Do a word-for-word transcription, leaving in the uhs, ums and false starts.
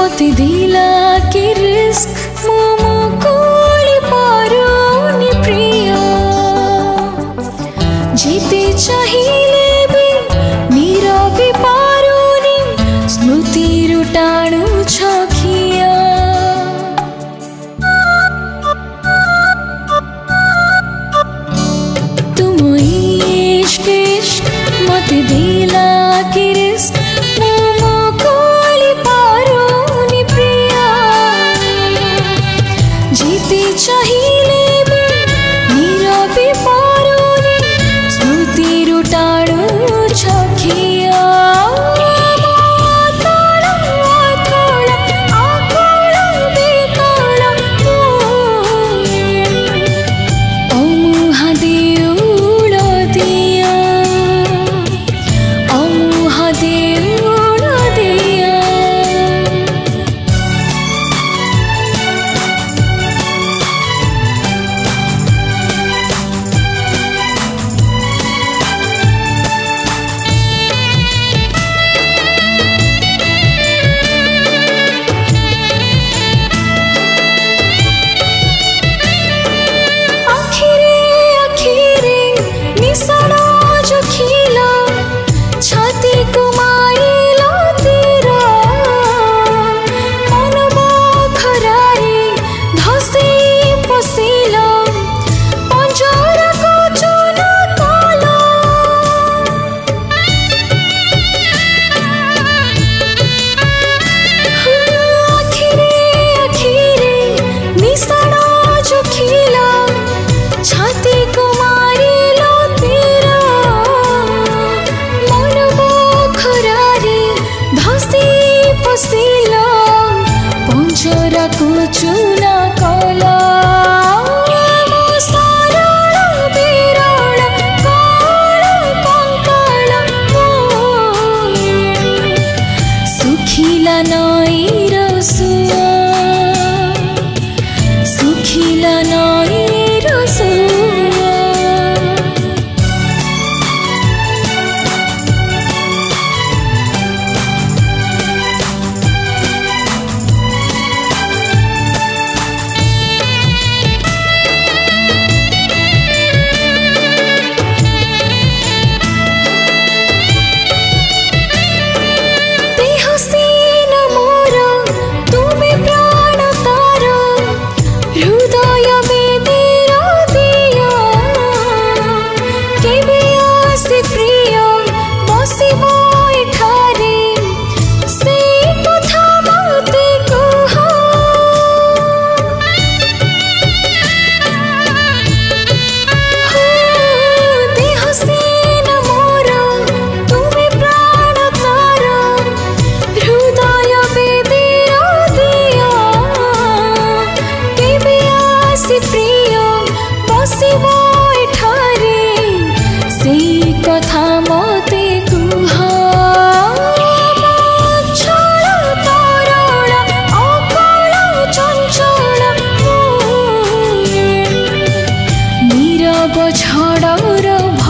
मते दिला कि रिस्क मोमो कोली पारुनी प्रिय जीते चाहिए भी नीरवी पारुनी स्मृति रुटाणु छखिया तुम इश्क इश्क मते दिला कि रिस्क मोमो कोली पारुनी प्रिया जीते चाहिए भी नीरवी पारुनी स्मृति रुटाणु छखिया चूना कला सुखिला नई रसुआ सुखिला नई रसुआ कथा मते कुहा छल तरल अकल चंचल नीरव झड़र